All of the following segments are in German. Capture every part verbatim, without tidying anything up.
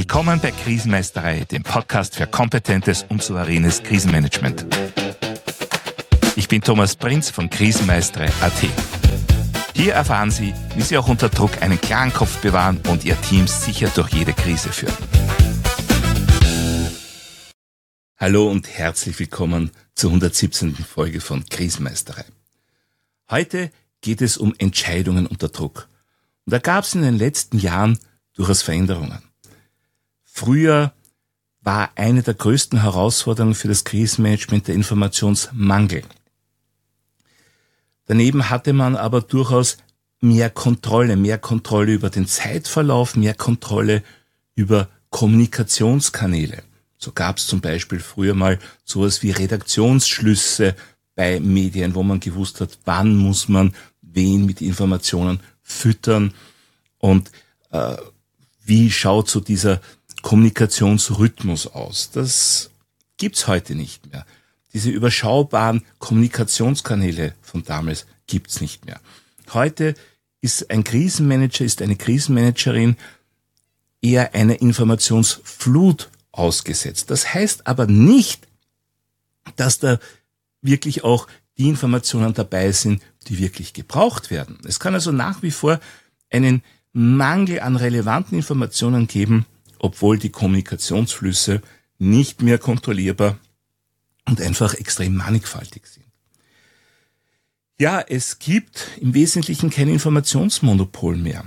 Willkommen bei Krisenmeisterei, dem Podcast für kompetentes und souveränes Krisenmanagement. Ich bin Thomas Prinz von Krisenmeisterei Punkt at. Hier erfahren Sie, wie Sie auch unter Druck einen klaren Kopf bewahren und Ihr Team sicher durch jede Krise führen. Hallo und herzlich willkommen zur hundertsiebzehnten Folge von Krisenmeisterei. Heute geht es um Entscheidungen unter Druck. Und da gab es in den letzten Jahren durchaus Veränderungen. Früher war eine der größten Herausforderungen für das Krisenmanagement der Informationsmangel. Daneben hatte man aber durchaus mehr Kontrolle, mehr Kontrolle über den Zeitverlauf, mehr Kontrolle über Kommunikationskanäle. So gab es zum Beispiel früher mal sowas wie Redaktionsschlüsse bei Medien, wo man gewusst hat, wann muss man wen mit Informationen füttern und äh, wie schaut so dieser Kommunikationsrhythmus aus. Das gibt's heute nicht mehr. Diese überschaubaren Kommunikationskanäle von damals gibt's nicht mehr. Heute ist ein Krisenmanager, ist eine Krisenmanagerin eher einer Informationsflut ausgesetzt. Das heißt aber nicht, dass da wirklich auch die Informationen dabei sind, die wirklich gebraucht werden. Es kann also nach wie vor einen Mangel an relevanten Informationen geben, obwohl die Kommunikationsflüsse nicht mehr kontrollierbar und einfach extrem mannigfaltig sind. Ja, es gibt im Wesentlichen kein Informationsmonopol mehr.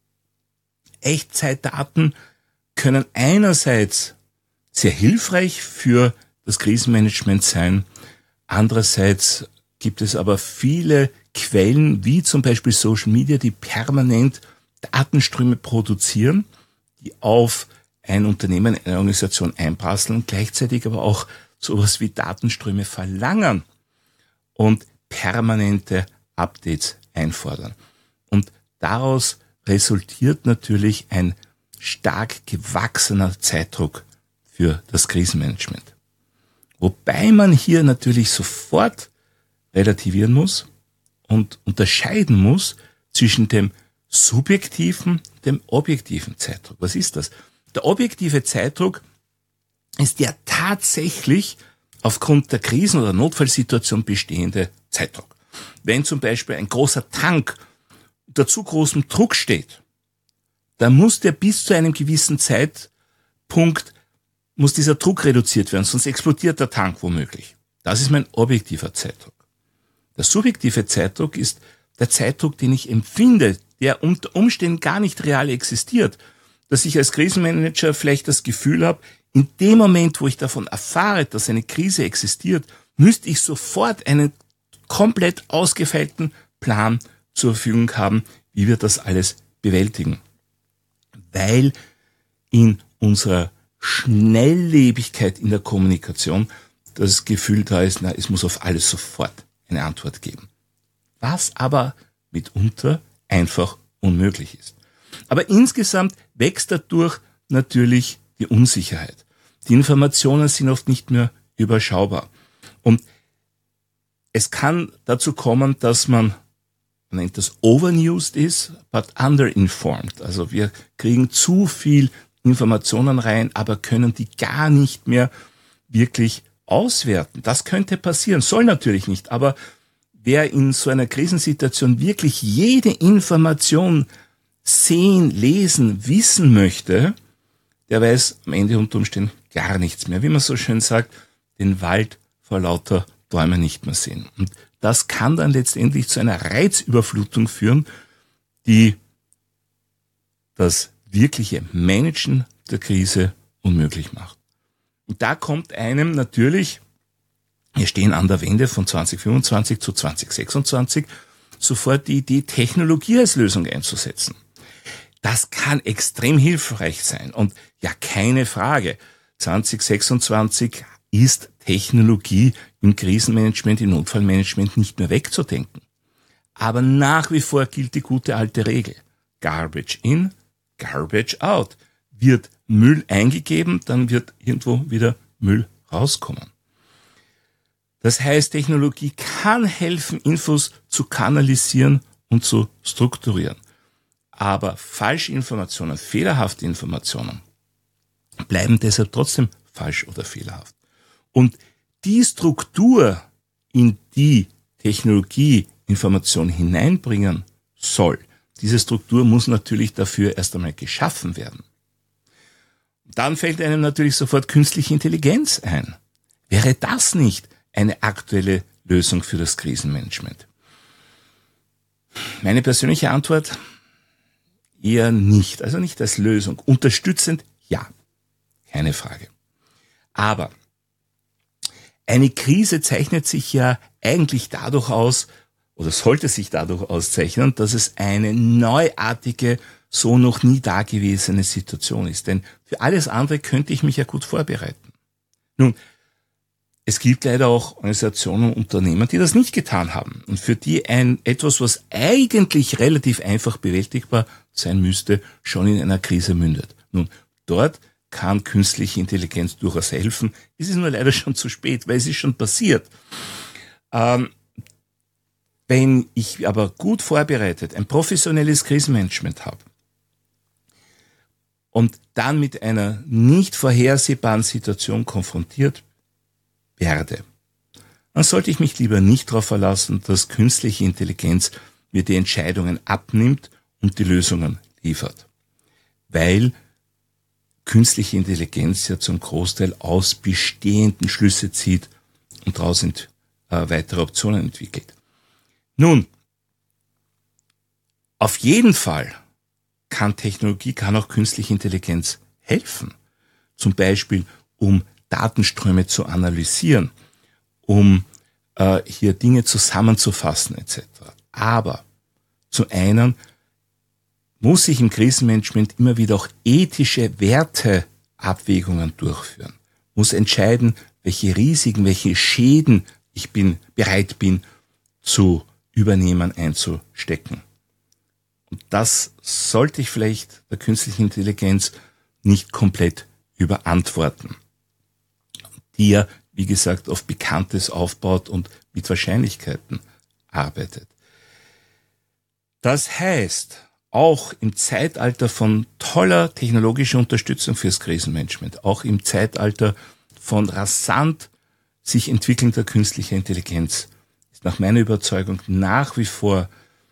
Echtzeitdaten können einerseits sehr hilfreich für das Krisenmanagement sein, andererseits gibt es aber viele Quellen, wie zum Beispiel Social Media, die permanent Datenströme produzieren, die auf ein Unternehmen, eine Organisation einprasseln, gleichzeitig aber auch sowas wie Datenströme verlangen und permanente Updates einfordern. Und daraus resultiert natürlich ein stark gewachsener Zeitdruck für das Krisenmanagement. Wobei man hier natürlich sofort relativieren muss und unterscheiden muss zwischen dem subjektiven, dem objektiven Zeitdruck. Was ist das? Der objektive Zeitdruck ist der tatsächlich aufgrund der Krisen- oder Notfallsituation bestehende Zeitdruck. Wenn zum Beispiel ein großer Tank unter zu großem Druck steht, dann muss der bis zu einem gewissen Zeitpunkt, muss dieser Druck reduziert werden, sonst explodiert der Tank womöglich. Das ist mein objektiver Zeitdruck. Der subjektive Zeitdruck ist der Zeitdruck, den ich empfinde, der unter Umständen gar nicht real existiert, dass ich als Krisenmanager vielleicht das Gefühl habe, in dem Moment, wo ich davon erfahre, dass eine Krise existiert, müsste ich sofort einen komplett ausgefeilten Plan zur Verfügung haben, wie wir das alles bewältigen. Weil in unserer Schnelllebigkeit in der Kommunikation das Gefühl da ist, na, es muss auf alles sofort eine Antwort geben. Was aber mitunter einfach unmöglich ist. Aber insgesamt wächst dadurch natürlich die Unsicherheit. Die Informationen sind oft nicht mehr überschaubar. Und es kann dazu kommen, dass man, man nennt das overused ist, but underinformed. Also wir kriegen zu viel Informationen rein, aber können die gar nicht mehr wirklich auswerten. Das könnte passieren, soll natürlich nicht, aber wer in so einer Krisensituation wirklich jede Information sehen, lesen, wissen möchte, der weiß am Ende unter Umständen gar nichts mehr. Wie man so schön sagt, den Wald vor lauter Bäumen nicht mehr sehen. Und das kann dann letztendlich zu einer Reizüberflutung führen, die das wirkliche Managen der Krise unmöglich macht. Und da kommt einem natürlich, wir stehen an der Wende von zwanzig fünfundzwanzig zu zwanzig sechsundzwanzig, sofort die Idee, Technologie als Lösung einzusetzen. Das kann extrem hilfreich sein. Und ja, keine Frage, zwanzig sechsundzwanzig ist Technologie im Krisenmanagement, im Notfallmanagement nicht mehr wegzudenken. Aber nach wie vor gilt die gute alte Regel. Garbage in, Garbage out. Wird Müll eingegeben, dann wird irgendwo wieder Müll rauskommen. Das heißt, Technologie kann helfen, Infos zu kanalisieren und zu strukturieren. Aber falsche Informationen, fehlerhafte Informationen bleiben deshalb trotzdem falsch oder fehlerhaft. Und die Struktur, in die Technologie Information hineinbringen soll, diese Struktur muss natürlich dafür erst einmal geschaffen werden. Dann fällt einem natürlich sofort künstliche Intelligenz ein. Wäre das nicht eine aktuelle Lösung für das Krisenmanagement? Meine persönliche Antwort: eher nicht, also nicht als Lösung. Unterstützend, ja, keine Frage. Aber eine Krise zeichnet sich ja eigentlich dadurch aus, oder sollte sich dadurch auszeichnen, dass es eine neuartige, so noch nie dagewesene Situation ist. Denn für alles andere könnte ich mich ja gut vorbereiten. Nun, es gibt leider auch Organisationen und Unternehmen, die das nicht getan haben und für die ein etwas, was eigentlich relativ einfach bewältigbar sein müsste, schon in einer Krise mündet. Nun, dort kann künstliche Intelligenz durchaus helfen. Es ist nur leider schon zu spät, weil es ist schon passiert. Ähm, wenn ich aber gut vorbereitet ein professionelles Krisenmanagement habe und dann mit einer nicht vorhersehbaren Situation konfrontiert werde, dann sollte ich mich lieber nicht darauf verlassen, dass künstliche Intelligenz mir die Entscheidungen abnimmt und die Lösungen liefert. Weil künstliche Intelligenz ja zum Großteil aus bestehenden Schlüsse zieht und daraus ent, äh, weitere Optionen entwickelt. Nun, auf jeden Fall kann Technologie, kann auch künstliche Intelligenz helfen. Zum Beispiel, um Datenströme zu analysieren, um äh, hier Dinge zusammenzufassen et cetera. Aber zu einem muss ich im Krisenmanagement immer wieder auch ethische Werteabwägungen durchführen, muss entscheiden, welche Risiken, welche Schäden ich bin bereit bin zu übernehmen, einzustecken. Und das sollte ich vielleicht der künstlichen Intelligenz nicht komplett überantworten, die ja, wie gesagt, auf Bekanntes aufbaut und mit Wahrscheinlichkeiten arbeitet. Das heißt, auch im Zeitalter von toller technologischer Unterstützung fürs Krisenmanagement, auch im Zeitalter von rasant sich entwickelnder künstlicher Intelligenz, ist nach meiner Überzeugung nach wie vor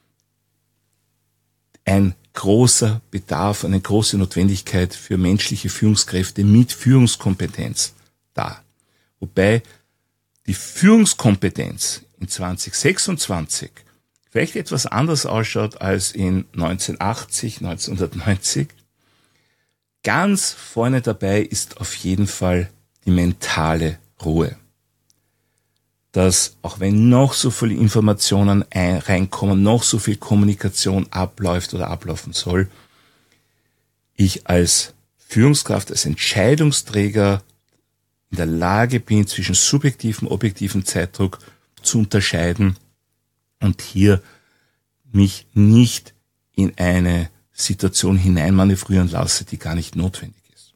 ein großer Bedarf, eine große Notwendigkeit für menschliche Führungskräfte mit Führungskompetenz da. Wobei die Führungskompetenz in zwanzig sechsundzwanzig vielleicht etwas anders ausschaut als in neunzehnhundertachtzig, neunzehnhundertneunzig. Ganz vorne dabei ist auf jeden Fall die mentale Ruhe. Dass auch wenn noch so viele Informationen ein, reinkommen, noch so viel Kommunikation abläuft oder ablaufen soll, ich als Führungskraft, als Entscheidungsträger in der Lage bin, zwischen subjektivem und objektivem Zeitdruck zu unterscheiden und hier mich nicht in eine Situation hineinmanövrieren lasse, die gar nicht notwendig ist.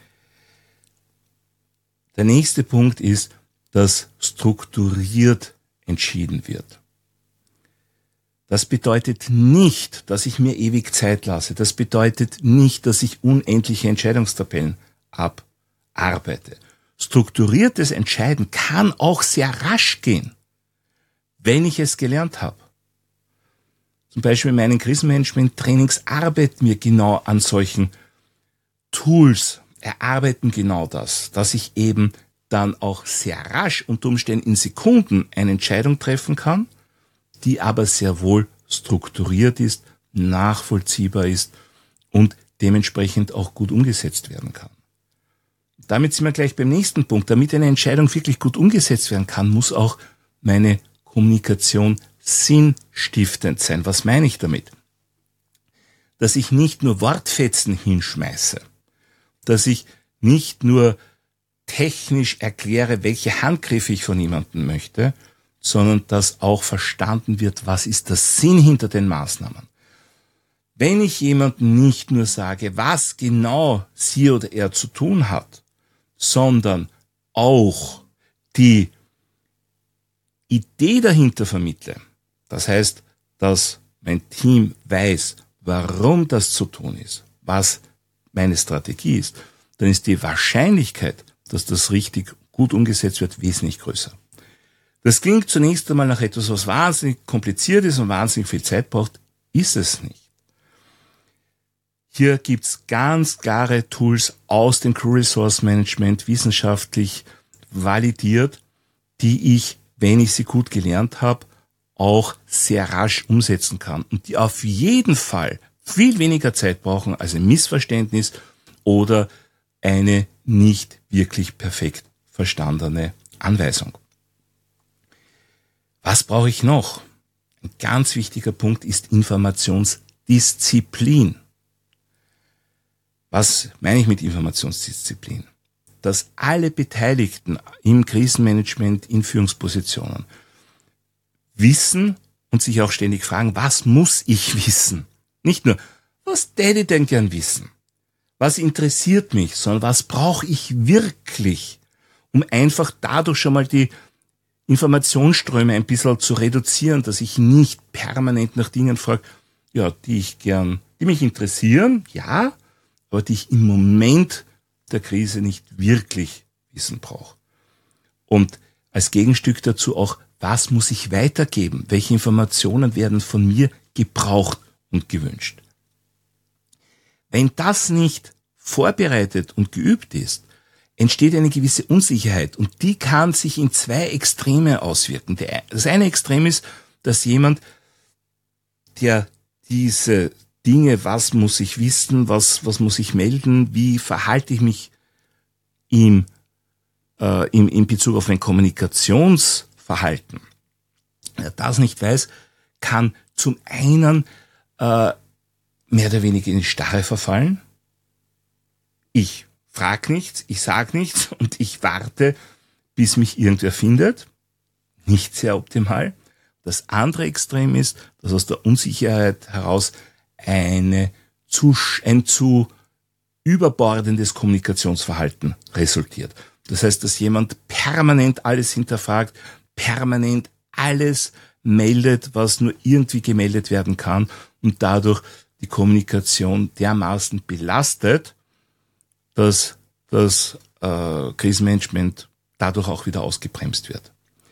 Der nächste Punkt ist, dass strukturiert entschieden wird. Das bedeutet nicht, dass ich mir ewig Zeit lasse. Das bedeutet nicht, dass ich unendliche Entscheidungstabellen abarbeite. Strukturiertes Entscheiden kann auch sehr rasch gehen, wenn ich es gelernt habe. Zum Beispiel in meinen Krisenmanagement-Trainings arbeiten wir genau an solchen Tools, erarbeiten genau das, dass ich eben dann auch sehr rasch unter Umständen in Sekunden eine Entscheidung treffen kann, die aber sehr wohl strukturiert ist, nachvollziehbar ist und dementsprechend auch gut umgesetzt werden kann. Damit sind wir gleich beim nächsten Punkt. Damit eine Entscheidung wirklich gut umgesetzt werden kann, muss auch meine Kommunikation sinnstiftend sein. Was meine ich damit? Dass ich nicht nur Wortfetzen hinschmeiße, dass ich nicht nur technisch erkläre, welche Handgriffe ich von jemandem möchte, sondern dass auch verstanden wird, was ist der Sinn hinter den Maßnahmen. Wenn ich jemandem nicht nur sage, was genau sie oder er zu tun hat, sondern auch die Idee dahinter vermittle, das heißt, dass mein Team weiß, warum das zu tun ist, was meine Strategie ist, dann ist die Wahrscheinlichkeit, dass das richtig gut umgesetzt wird, wesentlich größer. Das klingt zunächst einmal nach etwas, was wahnsinnig kompliziert ist und wahnsinnig viel Zeit braucht, ist es nicht. Hier gibt's ganz klare Tools aus dem Crew Resource Management, wissenschaftlich validiert, die ich, wenn ich sie gut gelernt habe, auch sehr rasch umsetzen kann und die auf jeden Fall viel weniger Zeit brauchen als ein Missverständnis oder eine nicht wirklich perfekt verstandene Anweisung. Was brauche ich noch? Ein ganz wichtiger Punkt ist Informationsdisziplin. Was meine ich mit Informationsdisziplin? Dass alle Beteiligten im Krisenmanagement, in Führungspositionen wissen und sich auch ständig fragen, was muss ich wissen? Nicht nur, was täte ich denn gern wissen? Was interessiert mich? Sondern was brauche ich wirklich, um einfach dadurch schon mal die Informationsströme ein bisschen zu reduzieren, dass ich nicht permanent nach Dingen frage, ja, die ich gern, die mich interessieren, ja, aber die ich im Moment der Krise nicht wirklich wissen brauche. Und als Gegenstück dazu auch, was muss ich weitergeben? Welche Informationen werden von mir gebraucht und gewünscht? Wenn das nicht vorbereitet und geübt ist, entsteht eine gewisse Unsicherheit und die kann sich in zwei Extreme auswirken. Das eine Extrem ist, dass jemand, der diese Dinge, was muss ich wissen, was, was muss ich melden, wie verhalte ich mich im, äh, im, in Bezug auf mein Kommunikationsverhalten, wer das nicht weiß, kann zum einen äh, mehr oder weniger in die Starre verfallen. Ich frag nichts, ich sag nichts und ich warte, bis mich irgendwer findet. Nicht sehr optimal. Das andere Extrem ist, dass aus der Unsicherheit heraus eine zu, ein zu überbordendes Kommunikationsverhalten resultiert. Das heißt, dass jemand permanent alles hinterfragt, permanent alles meldet, was nur irgendwie gemeldet werden kann und dadurch die Kommunikation dermaßen belastet, dass das äh, Krisenmanagement dadurch auch wieder ausgebremst wird.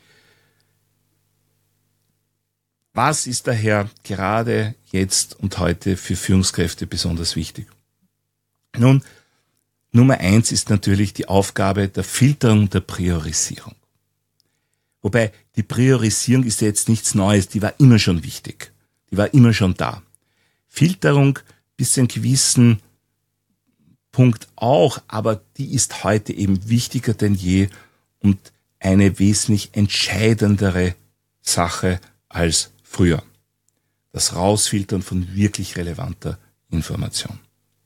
Was ist daher gerade jetzt und heute für Führungskräfte besonders wichtig? Nun, Nummer eins ist natürlich die Aufgabe der Filterung und der Priorisierung. Wobei die Priorisierung ist ja jetzt nichts Neues, die war immer schon wichtig. Die war immer schon da. Filterung bis zu einem gewissen Punkt auch, aber die ist heute eben wichtiger denn je und eine wesentlich entscheidendere Sache als früher. Das Rausfiltern von wirklich relevanter Information.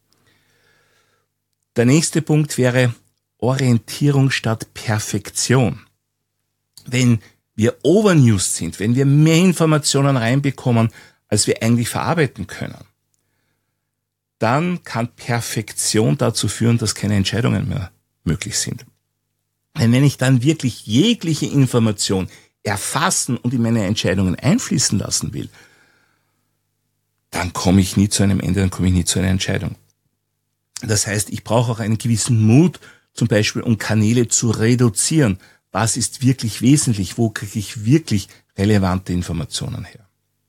Der nächste Punkt wäre Orientierung statt Perfektion. Wenn wir overnewsed sind, wenn wir mehr Informationen reinbekommen, als wir eigentlich verarbeiten können, dann kann Perfektion dazu führen, dass keine Entscheidungen mehr möglich sind. Denn wenn ich dann wirklich jegliche Information erfassen und in meine Entscheidungen einfließen lassen will, dann komme ich nie zu einem Ende, dann komme ich nie zu einer Entscheidung. Das heißt, ich brauche auch einen gewissen Mut, zum Beispiel um Kanäle zu reduzieren. Was ist wirklich wesentlich? Wo kriege ich wirklich relevante Informationen her?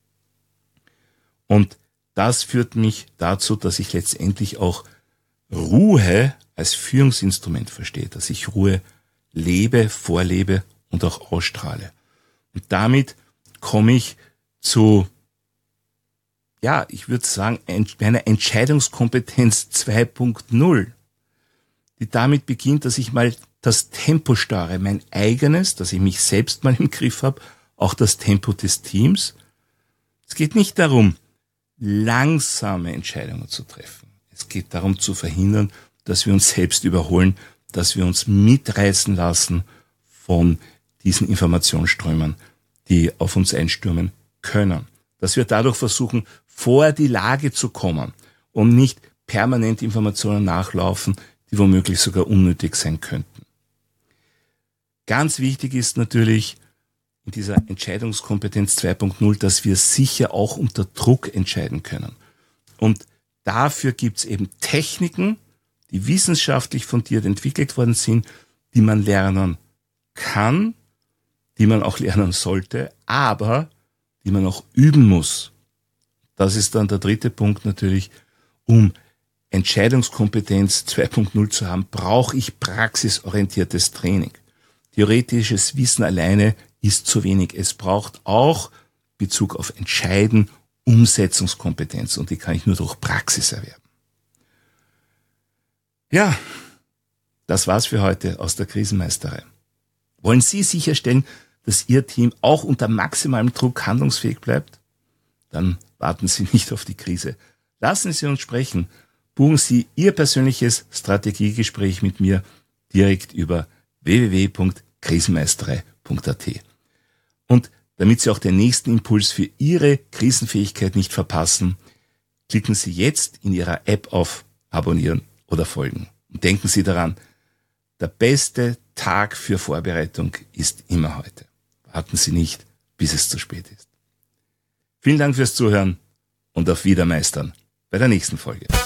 Und das führt mich dazu, dass ich letztendlich auch Ruhe als Führungsinstrument verstehe, dass ich Ruhe lebe, vorlebe und auch ausstrahle. Und damit komme ich zu, ja, ich würde sagen, einer Entscheidungskompetenz zwei Punkt null, die damit beginnt, dass ich mal das Tempo starre, mein eigenes, dass ich mich selbst mal im Griff habe, auch das Tempo des Teams. Es geht nicht darum, langsame Entscheidungen zu treffen. Es geht darum zu verhindern, dass wir uns selbst überholen, dass wir uns mitreißen lassen von diesen Informationsströmen, die auf uns einstürmen können. Dass wir dadurch versuchen, vor die Lage zu kommen und nicht permanent Informationen nachlaufen, die womöglich sogar unnötig sein könnten. Ganz wichtig ist natürlich in dieser Entscheidungskompetenz zwei Punkt null, dass wir sicher auch unter Druck entscheiden können. Und dafür gibt's eben Techniken, die wissenschaftlich fundiert entwickelt worden sind, die man lernen kann, die man auch lernen sollte, aber die man auch üben muss. Das ist dann der dritte Punkt natürlich, um Entscheidungskompetenz zwei Punkt null zu haben, brauche ich praxisorientiertes Training. Theoretisches Wissen alleine ist zu wenig. Es braucht auch Bezug auf Entscheiden, Umsetzungskompetenz und die kann ich nur durch Praxis erwerben. Ja, das war's für heute aus der Krisenmeisterei. Wollen Sie sicherstellen, dass Ihr Team auch unter maximalem Druck handlungsfähig bleibt? Dann warten Sie nicht auf die Krise. Lassen Sie uns sprechen. Buchen Sie Ihr persönliches Strategiegespräch mit mir direkt über w w w punkt krisenmeisterei punkt a t. Und damit Sie auch den nächsten Impuls für Ihre Krisenfähigkeit nicht verpassen, klicken Sie jetzt in Ihrer App auf Abonnieren oder Folgen. Und denken Sie daran, der beste Tag für Vorbereitung ist immer heute. Warten Sie nicht, bis es zu spät ist. Vielen Dank fürs Zuhören und auf Wiedermeistern bei der nächsten Folge.